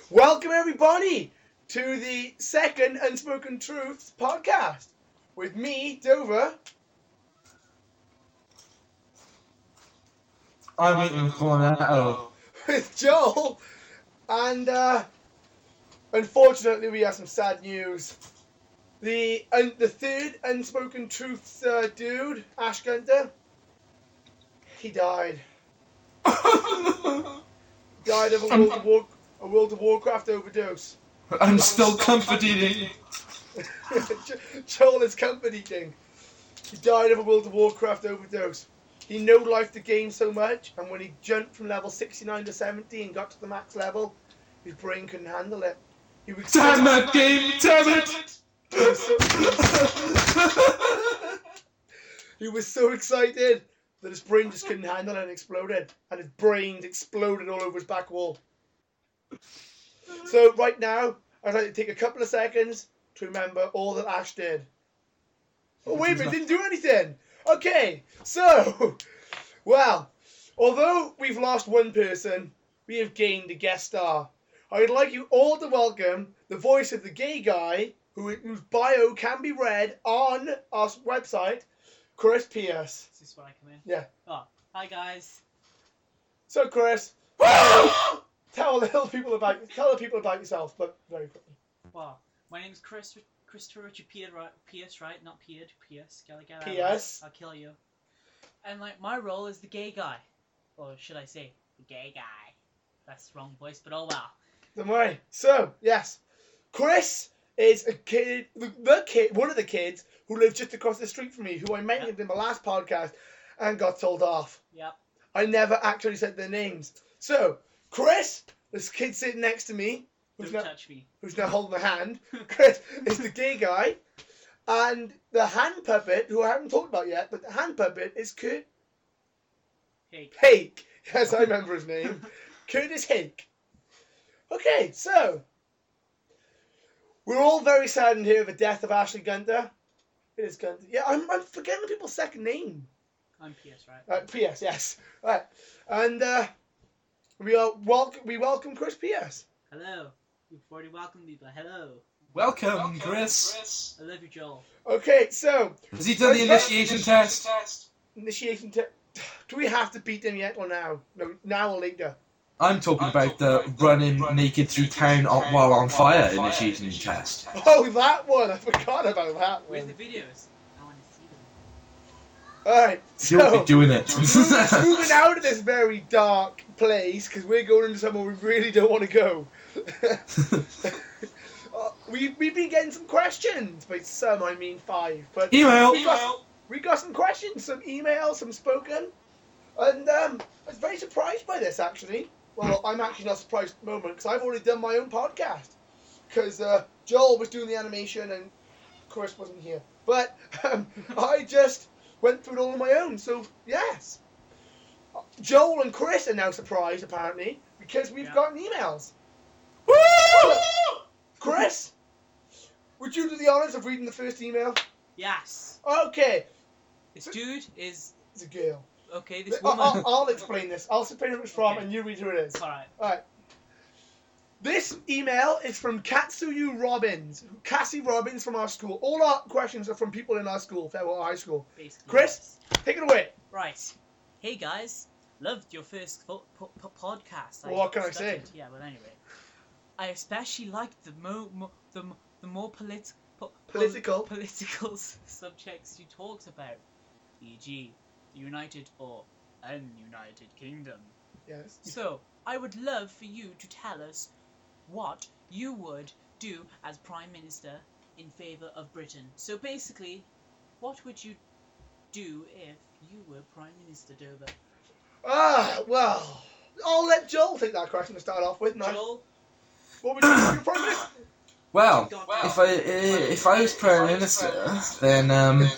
Welcome everybody to the second Unspoken Truths podcast with me, Dover. I'm eating cornetto. With Joel, and unfortunately we have some sad news. The third Unspoken Truths dude, Ash Gunter, he died. Died of a World of Warcraft overdose. I'm still comfort eating. Joel is comfort eating. He died of a World of Warcraft overdose. He no-lifed the game so much, and when he jumped from level 69 to 70 and got to the max level, his brain couldn't handle it. He was Damn that game! Damn it! He was so excited that his brain just couldn't handle it and exploded. And his brains exploded all over his back wall. So right now, I'd like to take a couple of seconds to remember all that Ash did. Oh wait a minute, didn't do anything! Okay, so, well, although we've lost one person, we have gained a guest star. I would like you all to welcome the voice of the gay guy, whose bio can be read on our website, Chris Pierce. Is this where I come in? Yeah. Oh, hi guys. So Chris, tell the people about yourself, but very quickly. Well, my name's Christopher Richard Pierce, right? Not Pierce. Pierce. Gotta get out. Pierce. I'll kill you. And my role is the gay guy, or should I say, the gay guy? That's the wrong voice, but oh well. Don't worry. So yes, Chris is a kid, one of the kids who lives just across the street from me, who I mentioned in my last podcast, and got told off. Yep. I never actually said their names. So Chris, this kid sitting next to me, Don't touch me. who's now holding the hand. Chris is the gay guy, and the hand puppet, who I haven't talked about yet, but the hand puppet is Kurt Hake. Yes, I remember his name. Curtis Hake. Okay, so we're all very saddened here of the death of Ashley Gunter. It is Gunter. Yeah, I'm forgetting people's second name. I'm Pierce, right? Pierce, yes. Right, and we welcome Chris Pierce. Hello. You've already welcomed me, but hello. Welcome, Chris. I love you, Joel. Okay, so Has he done the initiation test? initiation. Do we have to beat them yet or now? No, now or later. I'm talking about the running naked through town while on fire initiation test. Oh, that one! I forgot about that Where's one. the videos? I want to see them. Alright, You'll so be doing it. moving out of this very dark place, because we're going into somewhere we really don't want to go. We've been getting some questions. By some, I mean 5. But Email. we got some questions, some emails, some spoken. And I was very surprised by this, actually. Well, I'm actually not surprised at the moment, because I've already done my own podcast. Because Joel was doing the animation and Chris wasn't here. But I just went through it all on my own. So, yes. Joel and Chris are now surprised, apparently, because we've gotten emails. Woo! Chris, would you do the honours of reading the first email? Yes. Okay. This dude is... It's a girl. Okay, this woman... I'll explain this. I'll explain who it's from, Okay. and you read who it is. Alright. Alright. This email is from Katsuyu Robbins. Cassie Robbins from our school. All our questions are from people in our school, Fairwell High School. Basically, Chris, take it away. Right. Hey guys, loved your first podcast. Well, what can I say? stuttered. Yeah, but anyway, I especially liked the more political subjects you talked about, e.g., the United or Ununited Kingdom. Yes. So I would love for you to tell us what you would do as Prime Minister in favour of Britain. So basically, what would you do if you were Prime Minister, Dover? Well, I'll let Joel take that question to start off with. Now. Joel? What would you do if you were Prime Minister? Well, if I was Prime Minister, then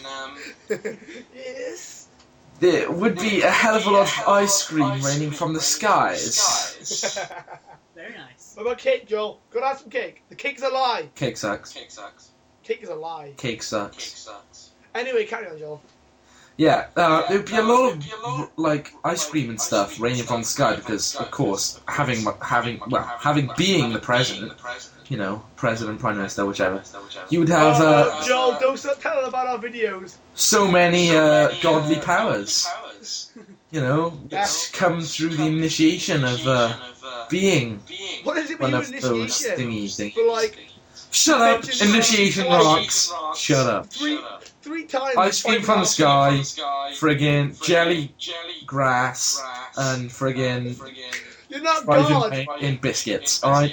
Yes. there would be a hell of a lot of ice cream raining from the skies. Very nice. What about cake, Joel? Go and have some cake. The cake's a lie. Cake sucks. Cake is a lie. Cake sucks. Anyway, carry on, Joel. Yeah, there'd be a lot of like ice cream and stuff raining from the sky because, of course, having being the president, you know, president, prime minister, whichever, you would have Joel, don't start telling about our videos. so many godly powers, you know, which come through the initiation of being What is it one with you of those initiation? things. For like Shut up! Initiation rocks. Shut up. three times. Ice cream from the sky, friggin' jelly grass, and friggin' You're not fries God. in biscuits, alright?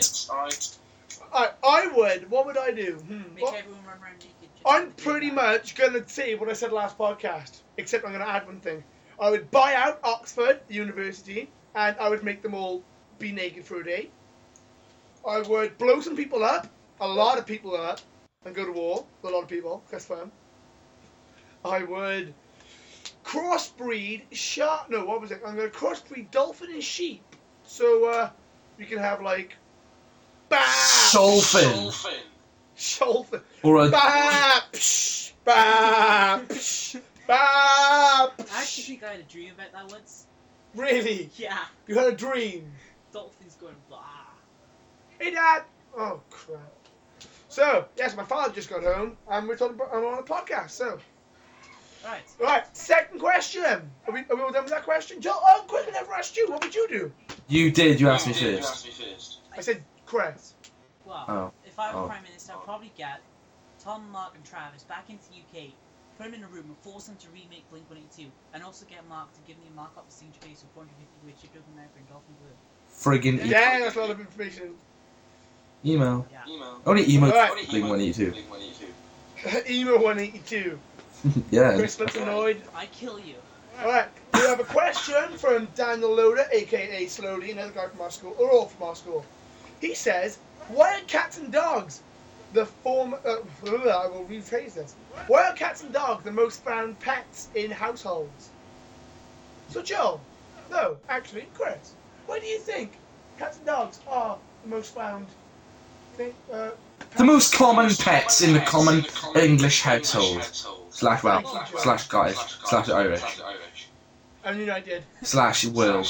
I would. What would I do? Make everyone run around naked. I'm pretty much gonna say what I said last podcast, except I'm gonna add one thing. I would buy out Oxford University, and I would make them all be naked for a day. I would blow some people up, a lot of people up, and go to war with a lot of people. That's fun. I would crossbreed shark. No, what was it? I'm gonna crossbreed dolphin and sheep, so you can have like. Dolphin. Dolphin. Or a Psh, psh, I actually think I had a dream about that once. Really? Yeah. You had a dream? Dolphins going blah. Hey, Dad! Oh, crap. So, yes, my father just got home, and we're talking about, I'm on a podcast, so. Right. Right, second question. Are we all done with that question? Joel, oh, quick, I never asked you. What would you do? You did, you asked me first. I said, Chris. Well, Oh. if I were Oh. Prime Minister, I'd probably get Tom, Mark, and Travis back into the UK, put them in a room, and force them to remake Blink-182, and also get Mark to give me a mark-up of signature base of 450 quid shipped over America and Dolphin Blue. Friggin' Yeah, that's a lot of information. email. Yeah. Only email Alright. Blink-182. Emo 182. Yeah. Chris looks annoyed. I kill you. Alright, we have a question from Daniel Loader, aka Slowly, another guy from our school, or all from our school. He says, why are cats and dogs the form... I will rephrase this. Why are cats and dogs the most found pets in households? So Joel, no, actually, Chris, why do you think cats and dogs are the most found thing, The most common pets in the common English household. Slash Welsh, slash Scottish, slash Irish, and United. slash world.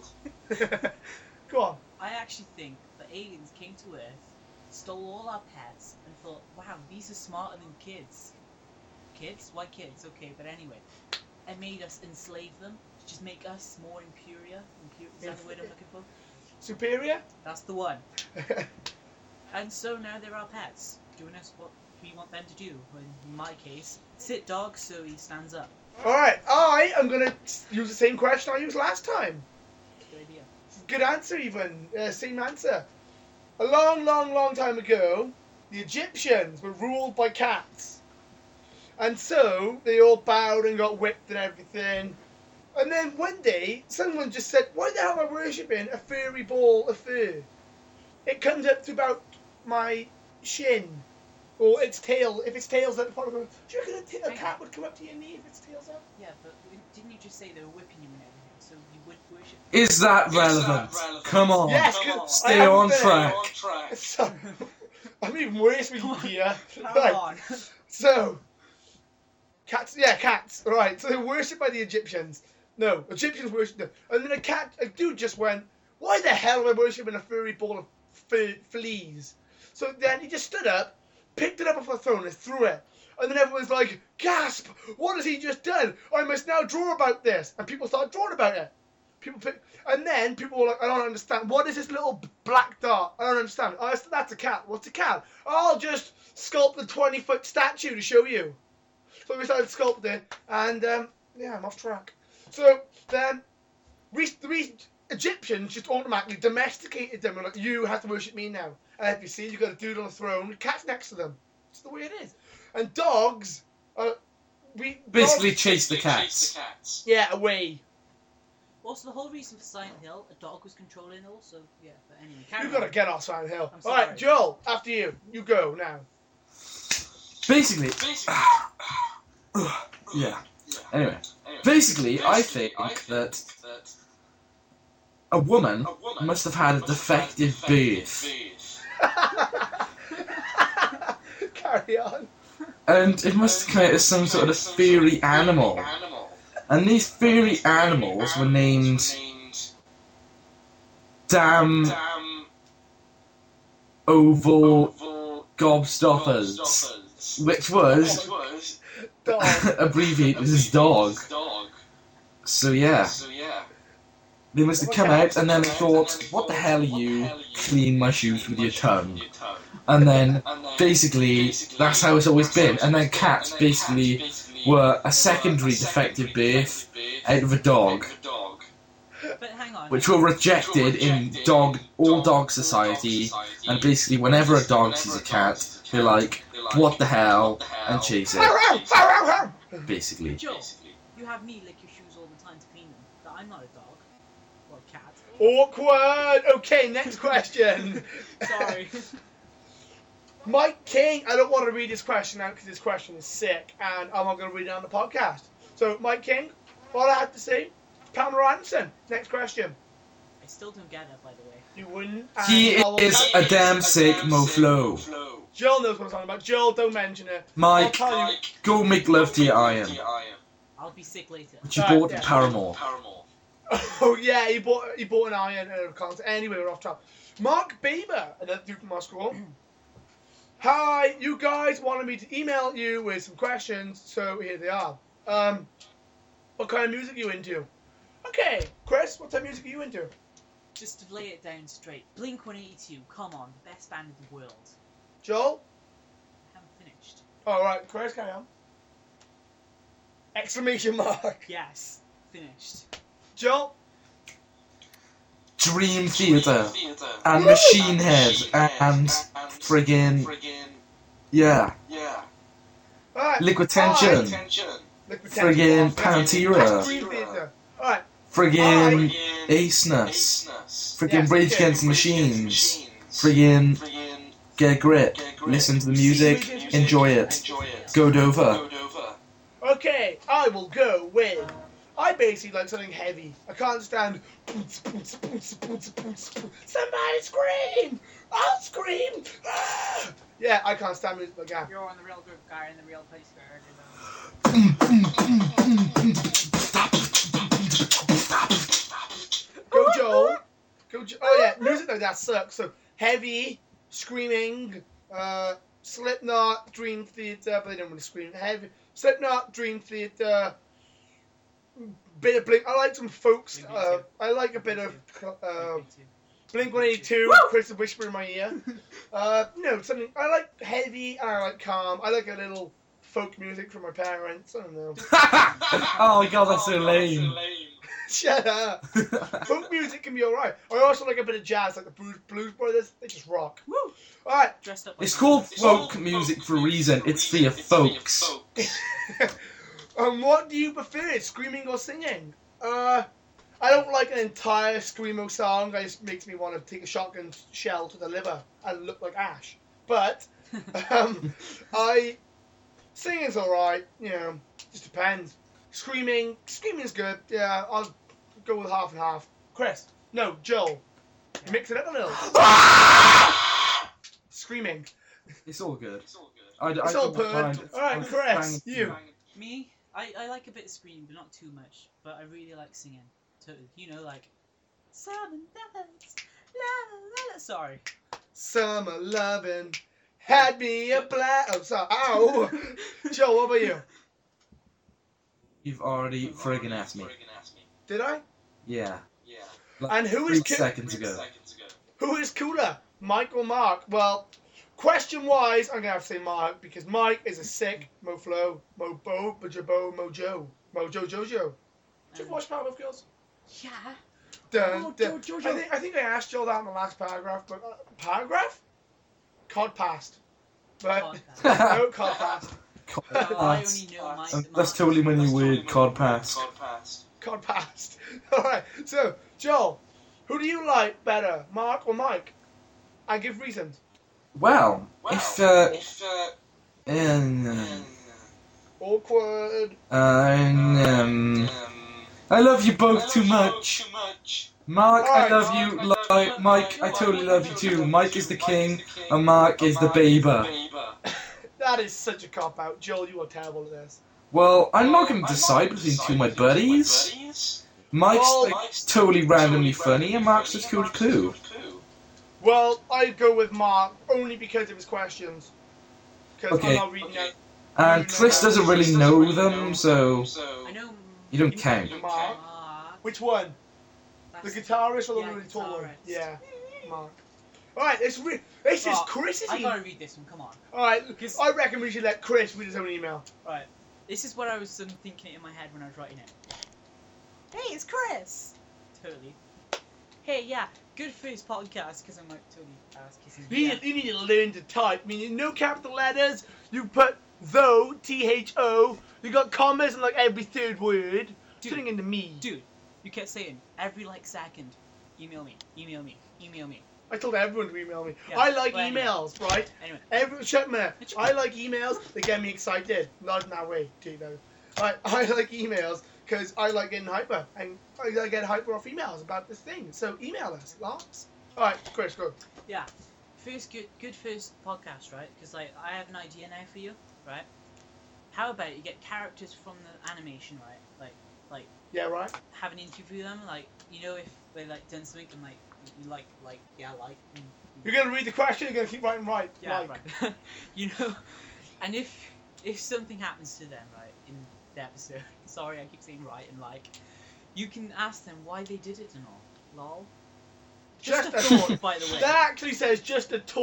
Go on. I actually think that aliens came to Earth, stole all our pets, and thought, wow, these are smarter than kids. Kids? Why kids? Okay, but anyway. And made us enslave them, to just make us more imperial. Is that the word I'm looking for? Superior? That's the one. And so now they're our pets, doing us what we want them to do. In my case, sit dog so he stands up. Alright, I am going to use the same question I used last time. Good idea. Good answer even. Same answer. A long, long, long time ago, the Egyptians were ruled by cats. And so, they all bowed and got whipped and everything. And then one day, someone just said, why the hell am I worshipping a furry ball of fur? It comes up to about my shin. Or its tail. If its tail's at the bottom, do you reckon a cat would come up to your knee if its tail's up? Yeah, but didn't you just say they were whipping you and everything? So you would worship. Is that relevant? Come on. Yes, Stay on track. So, I'm even worse with you here. Come Right. on. So, cats, yeah, cats. Right, so they're worshipped by the Egyptians. No, Egyptians worshipped them. And then a dude just went, why the hell am I worshipping a furry ball of fleas? So then he just stood up, picked it up off the throne and threw it. And then everyone's like, gasp, what has he just done? I must now draw about this. And people started drawing about it. And then people were like, I don't understand. What is this little black dot? I don't understand. Oh, that's a cat. What's a cat? I'll just sculpt a 20-foot statue to show you. So we started sculpting, and yeah, I'm off track. So then, the Egyptians just automatically domesticated them. And like, you have to worship me now. And if you see, you've got a dude on a throne, the cat's next to them. It's the way it is. And dogs, Basically chase the cats. yeah, away. Also, the whole reason for Silent Hill, a dog was controlling it also. Yeah, but anyway, carry You've on. got to get off Silent Hill. I'm All right, sorry. Joel, after you. You go now. Basically, yeah. Anyway, basically, I think that a woman must have had a defective birth, Carry on. and it must have come out as some sort of furry animal, And these furry animals were named Damn Oval Gobstoppers, which was Dog. abbreviated as dog. So yeah. They must have come out and then they thought, what the hell are you? Clean my shoes with your tongue. And then, basically, that's how it's always been. And then cats, basically, were a secondary defective birth out of a dog, But hang on. which were rejected in all dog society. And basically, whenever a dog sees a cat, they're like, what the hell? And chase it, basically. Joe, you have me lick your shoes all the time to clean them. But I'm not a dog. Or a cat. Awkward. Okay, next question. Sorry. Mike King, I don't want to read this question out because this question is sick, and I'm not going to read it on the podcast. So, Mike King, all I have to say, Pamela Anderson. Next question. I still don't get it, by the way. You wouldn't. He and I will- is a damn sick moflo. Joel knows what I'm talking about. Joel, don't mention it. Mike, I'll tell you. go make love to your iron, I'll be sick later. which you Right, bought yeah. at Paramore. Oh yeah, he bought an iron and a concert. Anyway, we're off top. Mark Bieber, another dude from our school. Hi, you guys wanted me to email you with some questions, so here they are. What kind of music are you into? Okay, Chris, what type of music are you into? Just to lay it down straight. Blink-182, come on, the best band in the world. Joel? I haven't finished. Alright, Chris, carry on. Exclamation mark. Yes, finished. Joel? Dream Theater and Machine Head and friggin' yeah, Alright. Liquid Tension, Liquid friggin' That's Pantera, Dream Theater. Alright. friggin' Aceness, friggin' Yes, Rage okay. Against the Machines, friggin' Get Grip, listen to the music, enjoy it, go Dover. Okay, I will go with. I basically like something heavy. I can't stand. Somebody scream! I'll scream! Ah! Yeah, I can't stand music like that. You're on the real good guy in the real place where Go Joel. Oh yeah, music like that sucks. So heavy, screaming, Slipknot, Dream Theater, but they don't really scream. Heavy, Slipknot, Dream Theater, bit of Blink. I like some folk stuff. I like a bit of Blink-182. Chris the Whisper in my ear. No, something. I like heavy and I like calm. I like a little folk music from my parents. I don't know. Oh my god, that's so lame. Shut up. Folk music can be alright. I also like a bit of jazz, like the Blues Brothers. They just rock. Woo! Alright. Dressed up like It's called folk music for a reason, it's for your folks. What do you prefer, screaming or singing? I don't like an entire screamo song. It just makes me want to take a shotgun shell to the liver and look like Ash. But singing's alright. You know, just depends. Screaming's good. Yeah, I'll go with half and half. Chris, no, Joel, mix it up a little. Screaming. It's all good. It's all don't good. mind. Alright, Chris, you. Me, I like a bit of screaming, but not too much. But I really like singing. Totally. You know, like summer nights, la la la. Sorry. Summer lovin' had me a blast. Oh, sorry. Ow. Joe, what about you? You've already friggin' asked me. Did I? Yeah. And who is 3 seconds ago. Who is cooler, Mike or Mark? Well, question-wise, I'm gonna have to say Mark because Mike is a sick Moflo, Mobo, Bajabo, Mojo, Jojo. Did you ever watch Powerpuff Girls? Yeah. Dun, dun. Jojo. I think I asked Joel that in the last paragraph, but paragraph? Cod passed. But no, cod passed. I only know my. That's totally my new word, cod pass. Cod passed. Alright, so, Joel, who do you like better, Mark or Mike? And give reasons. Well, if Awkward. I love you both too much. Mark, I love you. Mike, I totally love you too. Mike is the king, and Mark is the baber. That is such a cop-out. Joel, you are terrible at this. Well, I'm not going to decide between two of my buddies. Mike's totally randomly funny, and Mark's just cool too. Well, I'd go with Mark only because of his questions. Because I'm not reading out. And Chris doesn't really know them, so I know. you don't count. Mark. Which one? The guitarist or the really tall one? guitarist. Yeah, Mark. Alright, this is Chris's I email. gotta read this one, come on. Alright, I reckon we should let Chris read his own email. Right. This is what I was thinking it in my head when I was writing it. Hey, it's Chris! Totally. Hey, yeah, good first podcast, because I'm like totally ass kissing. You need to learn to type. I mean, no capital letters. You put though, T-H-O. You got commas in like every third word. Turning into me. Dude, you kept saying, every like second, email me, email me, email me. I told everyone to email me. Yeah, I like well, emails, right? Anyway. Shut me. I like emails. They get me excited. Not in that way, too, though. I like emails because I like getting hyper. And I get hyper off emails about this thing. So email us, lots. Alright, Chris, go. Yeah. Good first podcast, right? Because like I have an idea now for you, right? How about you get characters from the animation, right? Like Yeah, right? have an interview them, like you know if they like done something and like you like and, You're going to read the question, you're going to keep writing right. yeah, like. right. You know, and if something happens to them, right, in the episode, sorry I keep saying right and like, you can ask them why they did it and all. Lol. Just a thought, by the way. That actually says just a taught, ...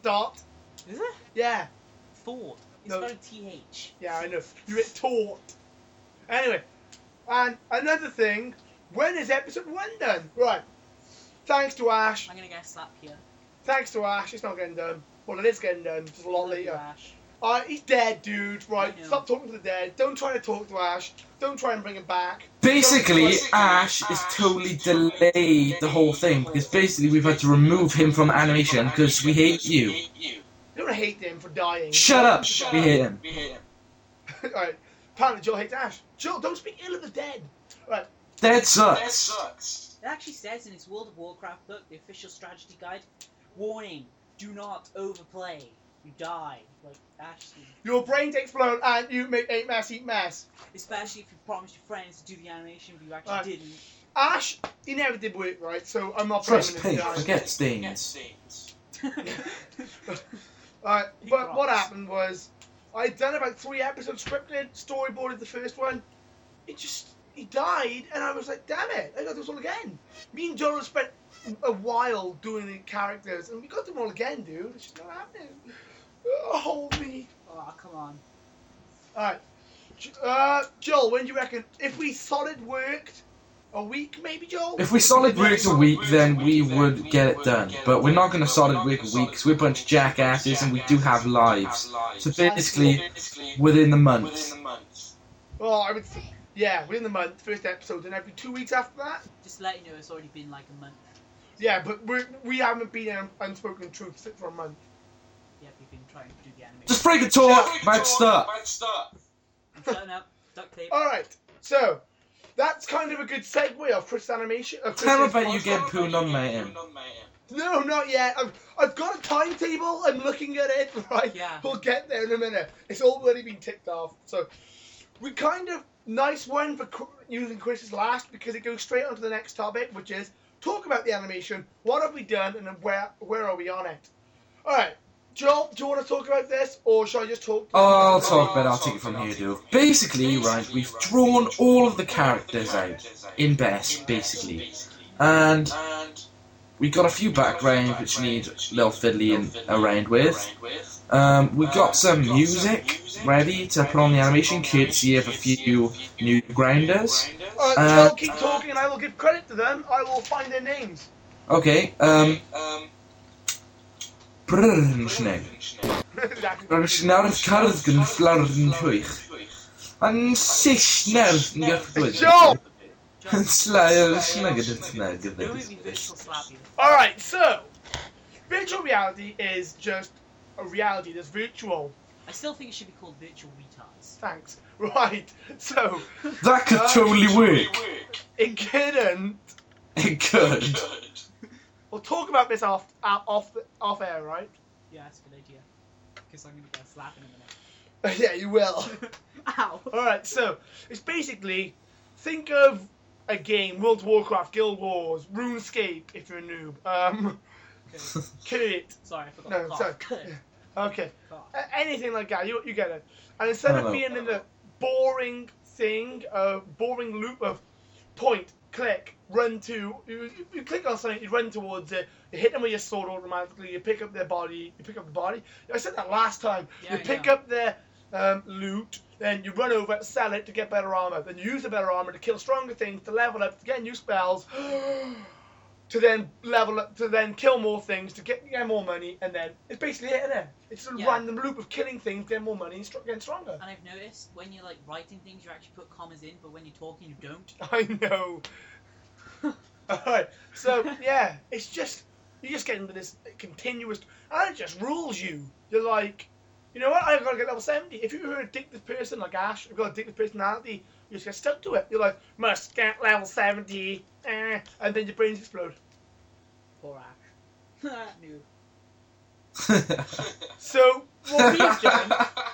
Is it? Yeah. Thought. It's No. got a TH. Yeah, I know. You hit taught. Anyway, and another thing, when is episode 1 done? Right. Thanks to Ash. I'm gonna get a slap here. Thanks to Ash, it's not getting done. Well, it is getting done, just a lot Love you, later. Ash. He's dead, dude. Right, I know. stop talking to the dead. Don't try to talk to Ash. Don't try and bring him back. Basically, Ash is totally delayed the whole thing, because basically we've had to remove him from animation because we hate you. You don't hate him for dying. Shut up! We hate him. Alright, apparently Joel hates Ash. Joel, don't speak ill of the dead. Right. Dead sucks. It actually says in its World of Warcraft book, the official strategy guide, warning, do not overplay. You die. Like, Ash. Your brains explode and you make a mess eat mess. Especially if you promised your friends to do the animation, but you actually didn't. Ash, he never did work right, so I'm not blaming Trust him. paint, forget stains. Alright, but what happened was, I'd done about 3 episodes scripted, storyboarded the first one. He died, and I was like, damn it, I got to do this all again. Me and Joel spent a while doing the characters, and we got them all again, dude. It's just not happening. Hold me. Oh, come on. Alright. Joel, when do you reckon? If we solid worked a week, maybe, Joel? If we solid worked a week, then we would get it done. But we're not going to solid work a week, because we're a bunch of jackasses and we do have lives. So basically, within the month. Well, I would think, yeah, within the month, first episode, and every 2 weeks after that. Just to let you know, it's already been like a month. Yeah, but we haven't been in Unspoken Truth for a month. Yeah, we've been trying to do the animation. Just break a talk about stuff. I'm shutting up. Duct tape. Alright, so, that's kind of a good segue of Chris animation. Tell me about you getting pooned on, mate. No, not yet. I've got a timetable. I'm looking at it, right? Yeah. We'll get there in a minute. It's already been ticked off. So, we kind of, nice one for using Chris's last, because it goes straight on to the next topic, which is, talk about the animation, what have we done, and then where are we on it? Alright, Joel, do you want to talk about this, or should I just talk? I'll talk about it, I'll take it from here, dude. Basically, right, we've drawn all of the characters out in Best, basically. And we got a few backgrounds which need a little fiddling around with. We've got some music ready to put on the animation, courtesy of a few new grinders. Joel, keep talking and I will give credit to them. I will find their names. Okay, Joel! Don't make me virtual slap you. Alright, so, virtual reality is just a reality that's virtual. I still think it should be called virtual retards. Thanks. Right, so, that could totally work. it couldn't. It could. We'll talk about this off air, right? Yeah, that's a good idea. Because I'm going to get a slap in a minute. Yeah, you will. Ow. Alright, so it's basically, think of a game, World of Warcraft, Guild Wars, RuneScape, if you're a noob. Kit. Sorry, I forgot No, the cough. sorry. Cough. Okay. Cough. Anything like that, you get it. And instead of Hello. being in the boring thing, boring loop of point, click, run to, you click on something, you run towards it, you hit them with your sword automatically, you pick up their body, you pick up the body. I said that last time. Yeah, You I pick know. up their loot, then you run over, sell it to get better armor, then you use the better armor to kill stronger things, to level up, to get new spells, to then level up, to then kill more things, to get more money, and then it's basically it, isn't it? It's a Yeah. random loop of killing things, getting more money, and getting stronger. And I've noticed when you're like writing things, you actually put commas in, but when you're talking, you don't. I know. Alright, so yeah, it's just, you just get into this continuous, and it just rules you. You're like, you know what, I've got to get level 70. If you're an addictive person like Ash, you've got an addictive personality, you just get stuck to it. You're like, must get level 70, and then your brains explode. Poor Ash. Noob. So, what we've done,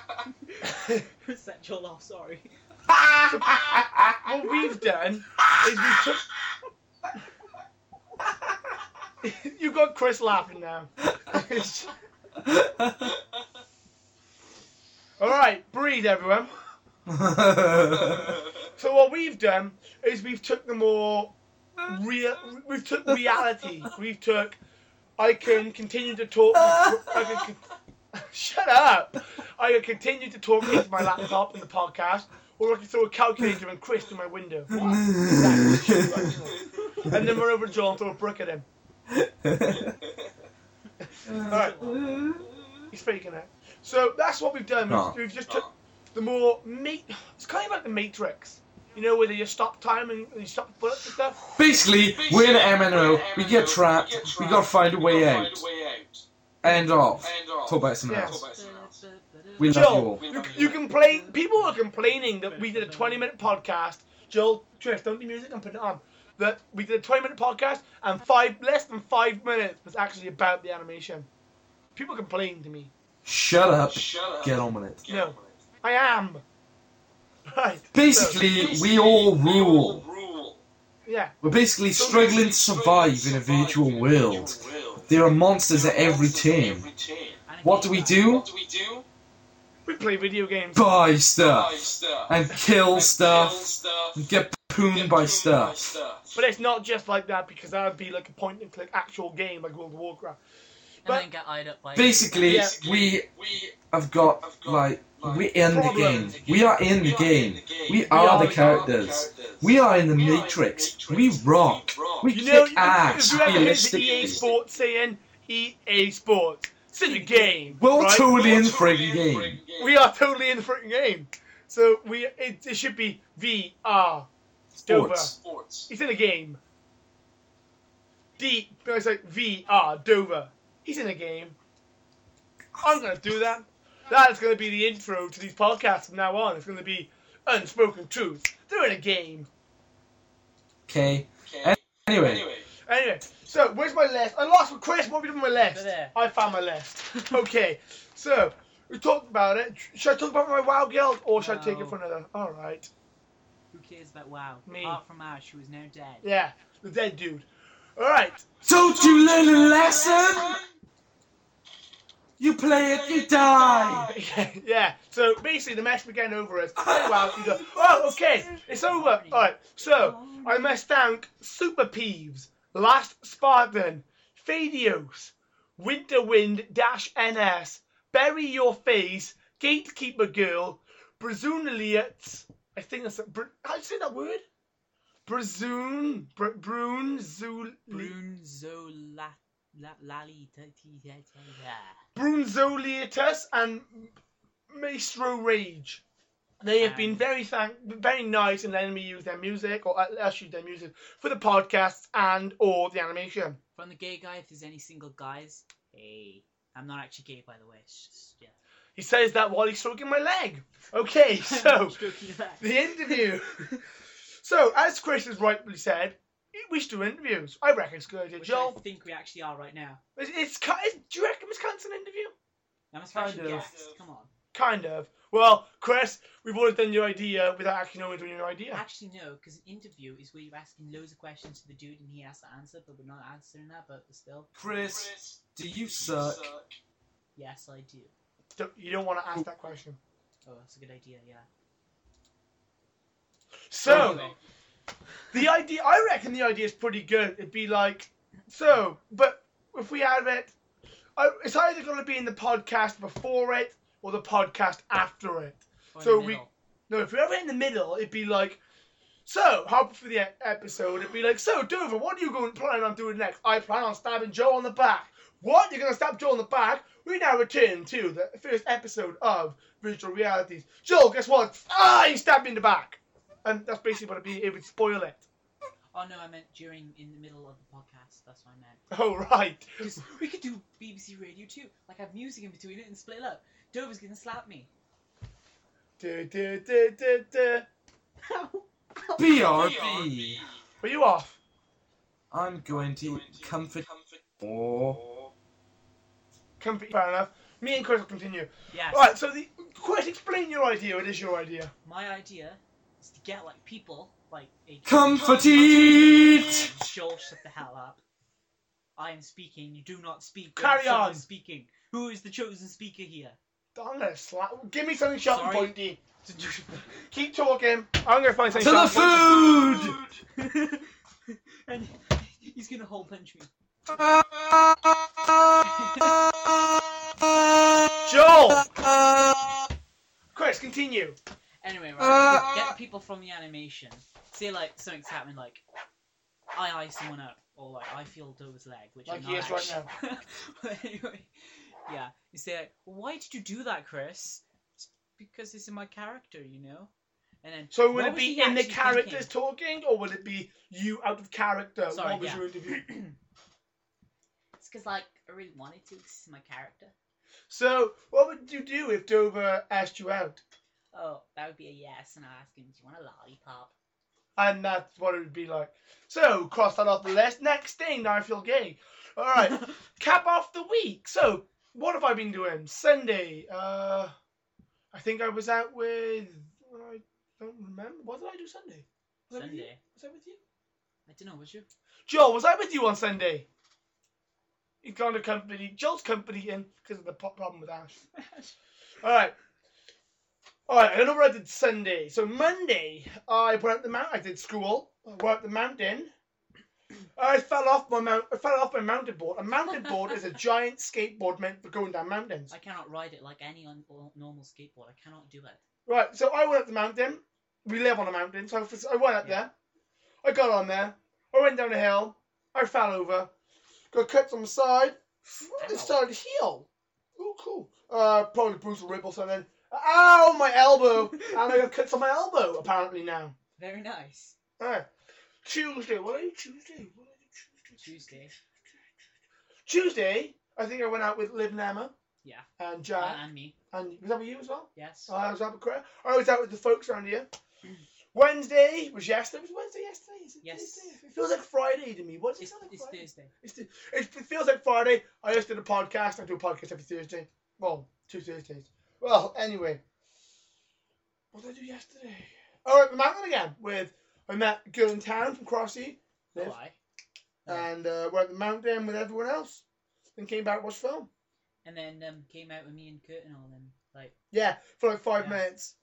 Set Joel off, sorry. what we've done is we took... You got Chris laughing now. Alright, breathe everyone. So what we've done is we've took the more we've took reality. We've took, I can continue to talk, shut up. I can continue to talk into my laptop in the podcast, or I can throw a calculator and Chris through my window. What? And then run over to Joel and throw a brick at him. Alright. He's faking it. So that's what we've done. We've just took the more it's kind of like the Matrix. You know, where they just stop time and you stop the bullets and stuff? Basically, we're in an MNO, we get trapped, we gotta find a way out. End off. Talk about something Yeah. else. We love you Joel, all. you complain. People were complaining that we did a 20-minute podcast. Joel, Trish, don't do music. I'm putting it on. That we did a 20-minute podcast and less than 5 minutes was actually about the animation. People complained to me. Shut up, get on with it. No, I am. Right. Basically, we all rule. Yeah. We're basically struggling to survive in a virtual world. There are monsters at every turn. What do? We play video games. Buy stuff. And kill stuff. And get pooned by stuff. But it's not just like that, because that would be like a point-and-click actual game like World of Warcraft. And then get eyed up by... Basically, Yeah. we have got, like, we're in the game. We are in the game. We are the characters. We are in the Matrix. We rock. We You know, kick ass, if you ever heard the EA realistically. Sports saying, EA Sports, it's in the game. We're right? totally in the friggin' game. We are totally in the freaking game. So it should be VR. Dover. Sports. He's in the game. It's like VR, Dover. He's in the game. I'm going to do that. That's going to be the intro to these podcasts from now on. It's going to be Unspoken Truth. They're in a game. Okay. Anyway. Anyway, so where's my list? I lost with Chris. What have we done with my list? Over there. I found my list. Okay, so we talked about it. Should I talk about my WoW guild, or should I take it for another? All right. Who cares about WoW? Me. Apart from Ash, who is now dead. Yeah, the dead dude. All right. Don't you learn a lesson? You play it, you die. Yeah. So basically, the mess we're getting over is WoW. You go, oh, okay, it's over. All right. So I must thank Super Peeves, Last Spartan, Fadios, Winterwind-NS, Bury Your Face, Gatekeeper Girl, Brazunaliats. I think that's how do you say that word? Brunzuli. Brunzoliatus and Maestro Rage. They have been very nice in letting me use their music, or us use their music for the podcasts and or the animation. From the gay guy, if there's any single guys, hey, I'm not actually gay, by the way. It's just, yeah. He says that while he's stroking my leg. Okay, so Stroking your back. the interview. So, as Chris has rightly said, we should do interviews. I reckon it's a good idea. Which Joel, I think we actually are right now. do you reckon Miss Kant's an interview? I'm a special Kind of. guest. Come on. Kind of. Well, Chris, we've already done your idea without actually knowing your idea. Actually, no, because an interview is where you're asking loads of questions to the dude and he has to answer, but we're not answering that, but still. Chris, do you suck? Yes, I do. You don't want to ask that question. Oh, that's a good idea, yeah. So, Anyway, the idea, I reckon the idea is pretty good. It'd be like, so, but if we have it, it's either going to be in the podcast before it or the podcast after it. or in So the middle. if we have it in the middle, it'd be like, so, how for the episode, it'd be like, so, Dover, what are you planning on doing next? I plan on stabbing Joe on the back. What? You're going to stab Joe on the back? We now return to the first episode of Virtual Realities. Joe, guess what? You stabbed me in the back. And that's basically what it'd be. It would spoil it. Oh no, I meant in the middle of the podcast. That's what I meant. Oh, right. Because we could do BBC Radio too. Like have music in between it and split it up. Dover's gonna slap me. BRB. Are you off? I'm going to comfort. Oh. Comfy, fair enough. Me and Chris will continue. Yes. Alright, so Chris, explain your idea. It is your idea. My idea is to get like people like a Comfort it! Joel, shut the hell up. I am speaking. You do not speak. Carry Someone on. is speaking. Who is the chosen speaker here? I'm gonna slap. Give me something sharp and Sorry. pointy. Keep talking. I'm gonna find To something the sharp and pointy. food! And he's gonna hole punch me. Joel! Chris, continue. Anyway, right, get people from the animation. Say like something's happening, like I eye someone up, or like I feel Dover's leg, which Like I'm he not is right actually. But anyway, yeah. You say like, why did you do that, Chris? It's because it's in my character, you know. And then So would what it was be he in the actually characters thinking? talking, or would it be you out of character? Sorry, What was yeah. your interview? It's because like I really wanted to. This is my character. So, what would you do if Dover asked you out? Oh, that would be a yes, and I ask him, do you want a lollipop? And that's what it would be like. So, cross that off the list. Next thing, now I feel gay. Alright, cap off the week. So, what have I been doing? Sunday, I think I was out with, I don't remember. What did I do Sunday? Was I with you? Sunday. Was I with you? I don't know, was you? Joel, was I with you on Sunday? He's gone to company, Joel's company in because of the problem with Ash. Alright, I don't know what I did Sunday. So Monday, I went up the mountain. I did school. I went up the mountain. I fell off my mountain board. A mountain board is a giant skateboard meant for going down mountains. I cannot ride it like any normal skateboard. I cannot do it. Right, so I went up the mountain. We live on a mountain, so I went up there. I got on there. I went down a hill. I fell over. Got cuts on the side. It started to heal. Oh, cool. Probably bruised a rib or something. Ow, my elbow! And I got cuts on my elbow, apparently, now. Very nice. Alright. Tuesday. What did I do Tuesday? Tuesday. Tuesday, I think I went out with Liv and Emma. Yeah. And Jack. And me. And was that with you as well? Yes. I was out with Claire. I was out with the folks around here. Wednesday was yesterday. Was Wednesday yesterday? Is it Yes. Thursday? It feels like Friday to me. What does it sound like It's Friday? Thursday. It feels like Friday. I just did a podcast. I do a podcast every Thursday. Well, 2 Thursdays. Well, anyway. What did I do yesterday? Oh, at the mountain again. I met a girl in town from Crossy. Liv. Oh, I. And we're at the mountain with everyone else. Then came back and watched film. And then came out with me and Kurt and all them. Like, Yeah, for like 5 Yeah. minutes.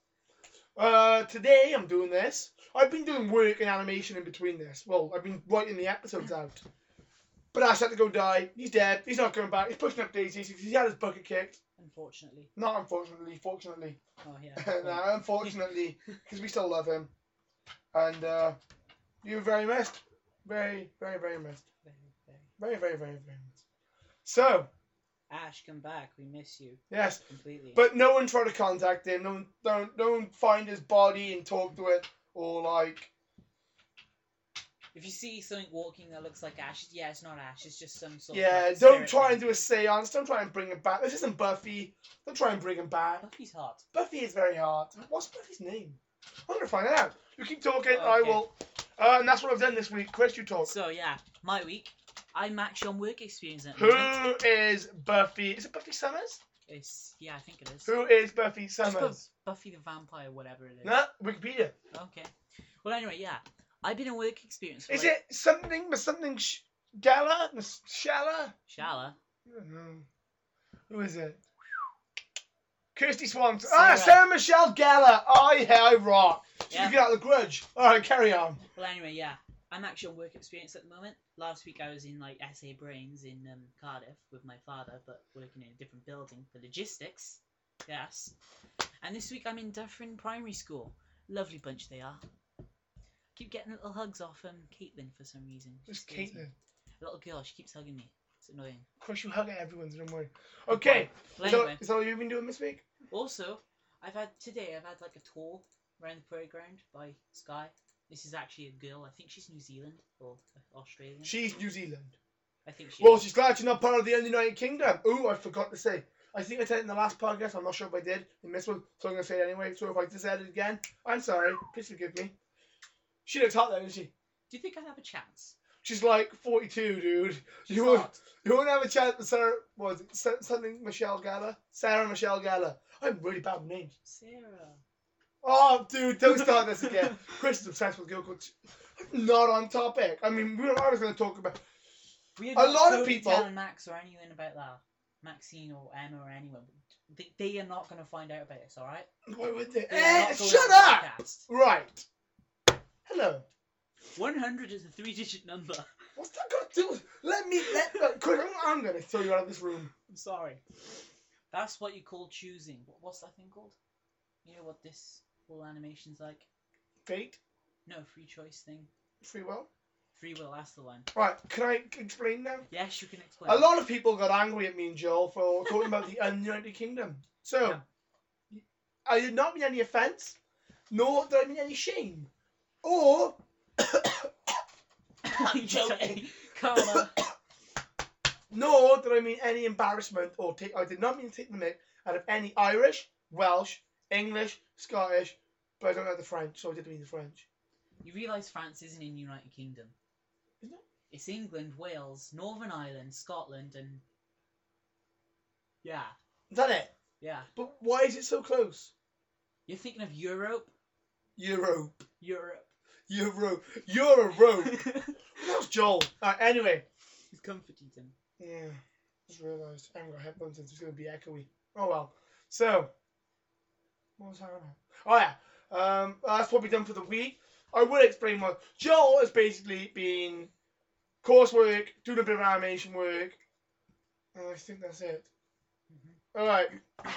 Today I'm doing this. I've been doing work and animation in between this. Well, I've been writing the episodes out. But Ash had to go die. He's dead. He's not coming back. He's pushing up daisies. He had his bucket kicked. unfortunately. Not unfortunately, fortunately. Oh, yeah. No, unfortunately, because we still love him. And you're very missed. Very, very, very missed. Very, very, very, very missed. So, Ash, come back. We miss you yes. completely. But no one tried to contact him. No one find his body and talk to it. Or like... If you see something walking that looks like Ash, yeah, it's not Ash. It's just some sort Yeah, of. Like, don't spirit try thing. and do a seance. Don't try and bring him back. This isn't Buffy. Don't try and bring him back. Buffy's hot. Buffy is very hard. What's Buffy's name? I'm going to find it out. You keep talking, Okay. I will. And that's what I've done this week. Chris, you talk. So yeah, my week. I'm actually on work experience at the Who moment. is Buffy? Is it Buffy Summers? Yeah, I think it is. Who is Buffy Just put Summers? Buffy the Vampire, whatever it is. Nah, Wikipedia. Okay. Well, anyway, yeah. I've been in work experience for Is like... it something Gala? Shala? Shala? I don't know. Who is it? Kirsty Swanson. Sarah. Sarah Michelle Gellar. Oh, yeah, I rock. She's Yeah. looking at The Grudge. Alright, carry on. Well, anyway, yeah. I'm actually on work experience at the moment. Last week I was in like SA Brains in Cardiff with my father, but working in a different building for logistics. Yes. And this week I'm in Dufferin Primary School. Lovely bunch they are. Keep getting little hugs off Caitlin for some reason. Who's She stays Caitlin? A little girl, she keeps hugging me. It's annoying. Of course, you hug at everyone, so don't worry. Okay. Well, anyway. Is that what you've been doing this week? Also, I've had like a tour around the playground by Sky. This is actually a girl. I think she's New Zealand or Australian. She's New Zealand. I think she. Well, she's glad she's not part of the United Kingdom. Ooh, I forgot to say. I think I said it in the last podcast. I'm not sure if I did in this one, so I'm going to say it anyway. So if I just said it again, I'm sorry. Please forgive me. She looks hot though, doesn't she? Do you think I'd have a chance? She's like 42, dude. She's You won't hot. have a chance with Sarah. What was it? Something Michelle Gellar? Sarah Michelle Gellar. I'm really bad with names. Sarah. Oh, dude, don't start this again. Chris is obsessed with girl code. Not on topic. I mean, I was going to talk about. We A lot of Cody, people- Tal and Max or anything about that. Maxine or Emma or anyone. They are not going to find out about this, alright? Why would they? They are not going Shut on the up! podcast. Right. Hello. 100 is a 3-digit number. What's that got to do with? Chris, I'm going to throw you out of this room. I'm sorry. That's what you call choosing. What's that thing called? You know what this whole animation's like? Fate? No, free choice thing. Free will? Free will, that's the one. Right, can I explain now? Yes, you can explain. A lot of people got angry at me and Joel for talking about the United Kingdom. So, I did not mean any offence, nor did I mean any shame. Or, I'm joking. Karma. Nor did I mean any embarrassment I did not mean to take the mick out of any Irish, Welsh, English, Scottish, but I don't know the French, so I did mean the French. You realise France isn't in the United Kingdom. Isn't it? It's England, Wales, Northern Ireland, Scotland, and... Yeah. Is that it? Yeah. But why is it so close? You're thinking of Europe? Europe. Europe. You're a rope. That's Joel. Anyway. It's comforting him. Yeah. Just realised I haven't got headphones in, so it's going to be echoey. Oh well. So. What was happening? Oh yeah. That's what we've done for the week. I will explain what. Joel has basically been coursework, doing a bit of animation work. And I think that's it. Mm-hmm. Alright.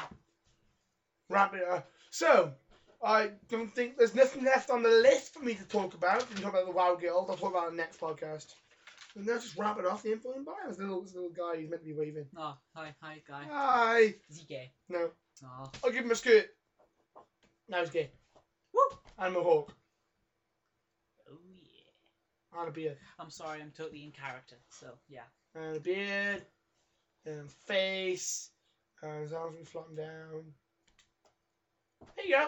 Wrap it up. So. I don't think there's nothing left on the list for me to talk about. We can talk about the WoW Guild. I'll talk about it in the next podcast. And now just wrap it off the info and bio. This little guy who's meant to be waving. Oh, hi, guy. Hi. Is he gay? No. Oh. I'll give him a skirt. Now he's gay. Woo! And a mohawk. Oh, yeah. And a beard. I'm sorry, I'm totally in character, so, yeah. And a beard. And face. And his arms will be flopping down. There you go.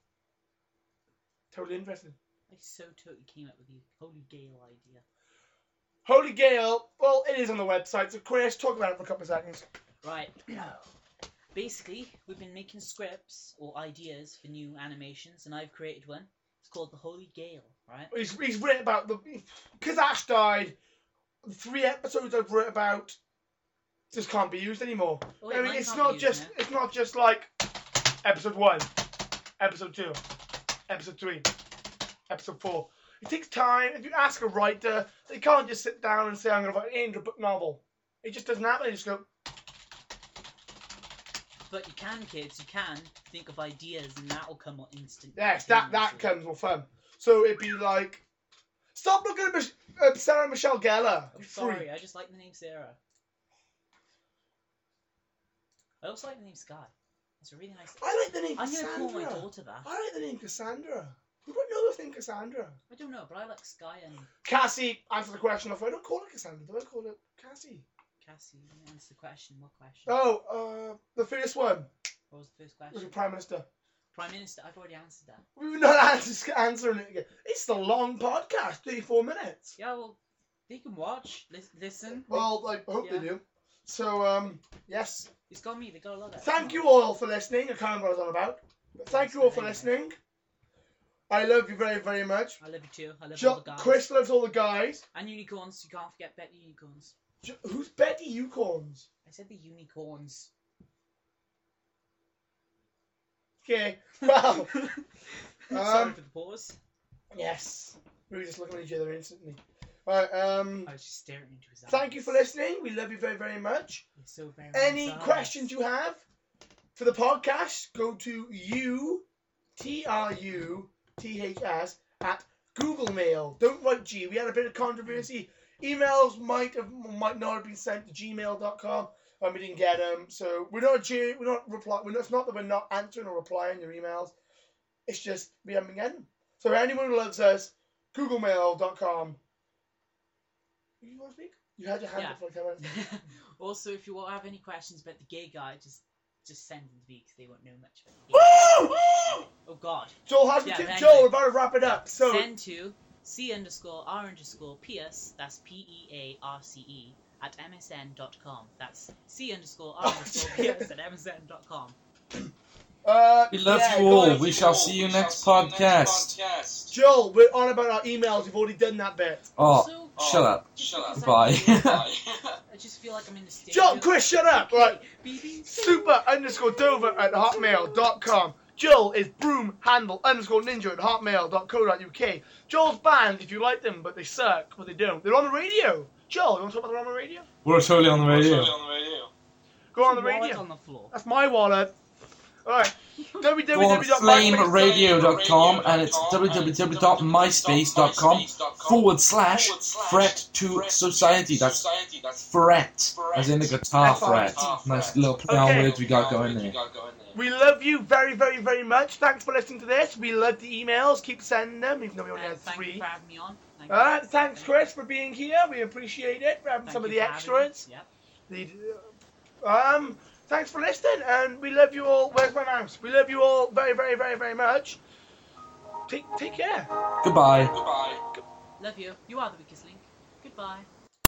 Totally interesting. I so totally came up with the Holy Gale idea. Holy Gale. Well, it is on the website. So, Chris, talk about it for a couple of seconds. Right. Basically, we've been making scripts or ideas for new animations, and I've created one. It's called the Holy Gale, right? He's written about because Ash died. The 3 episodes I've written about just can't be used anymore. Oh, wait, I mean, mine it's can't not be just used now. it's not just like episode 1, episode 2, episode 3, episode 4. It takes time. If you ask a writer, they can't just sit down and say, "I'm going to write an 800-book novel." It just doesn't happen. They just go, But you can, kids, you can think of ideas, and that will come instantly. yes, that comes more fun. So it'd be like, stop looking at Sarah Michelle Gellar. I'm You sorry, freak. I just like the name Sarah. I also like the name Sky. It's a really nice... I like the name I'm going to Cassandra. call my daughter that. I like the name Cassandra. Who would know the name Cassandra? I don't know, but I like Sky and Cassie, answer the question. If I don't call it Cassandra, do I call it Cassie? Cassie. Let me answer the question. What question? Oh, the first one What was the first was question? the Prime Minister. Prime Minister. I've already answered that. We were not answering it again. It's a long podcast, 34 minutes. Yeah, well, they can watch, listen. Well, I hope Yeah. they do. So, yes. It's got me. They gotta love it. Thank you all for listening. I can't remember what I was on about. But thank you all for listening. I love you very, very much. I love you too. I love all the guys. Chris loves all the guys. And unicorns. You can't forget Betty Unicorns. Who's Betty Unicorns? I said the unicorns. Okay. Well. Sorry for the pause. Yes. We were just looking at each other instantly. Alright, I was just staring into his eyes. thank you for listening. We love you very, very much. You're so very Any nice. questions you have for the podcast, go to TRUTHS at Google Mail. Don't write G. We had a bit of controversy. Emails might not have been sent to gmail.com and we didn't get them. So we're not replying. It's not that we're not answering or replying your emails. It's just we haven't been getting them. So anyone who loves us, googlemail.com. You want to speak? You had your hand up for like 10 minutes. Also, if you have any questions about the gay guy, just send them to me because they won't know much about the gay guy. Oh God. Joel has Yeah, to anyway. Joel, we're about to wrap it up. So Send to C_R_Pierce, that's PEARCE, at MSN.com. That's C_R_Pierce at MSN.com. We love yeah, you all. guys. We shall see you next podcast. Joel, we're on about our emails. We've already done that bit. Oh, Also, shut up. because Bye. I just feel like I'm in the stage. Joel, Chris, shut up. Right. BBC. Super_Dover at hotmail.com. Joel is broom_handle_ninja at hotmail.co.uk. Joel's band, if you like them, but they suck, but they don't. They're on the radio. Joel, you want to talk about they're on the radio? We're totally on the radio. Go on the Wallet radio. on the floor. That's my wallet. Alright. Go on www.myspace.com. flameradio.com and it's www.myspace.com/fret2society. That's fret, as in the guitar fret. Nice little play on words we got going there. We love you very, very, very much. Thanks for listening to this. We love the emails. Keep sending them, even though we only had Thank you 3. for having me on. Thank Alright, you. thanks, Chris, for being here. We appreciate it. For having Thank some of you the for having me. extras. Yep. Thanks for listening, and we love you all. Where's my mouse? We love you all very, very, very, very much. Take care. Goodbye. Love you. You are the weakest link. Goodbye.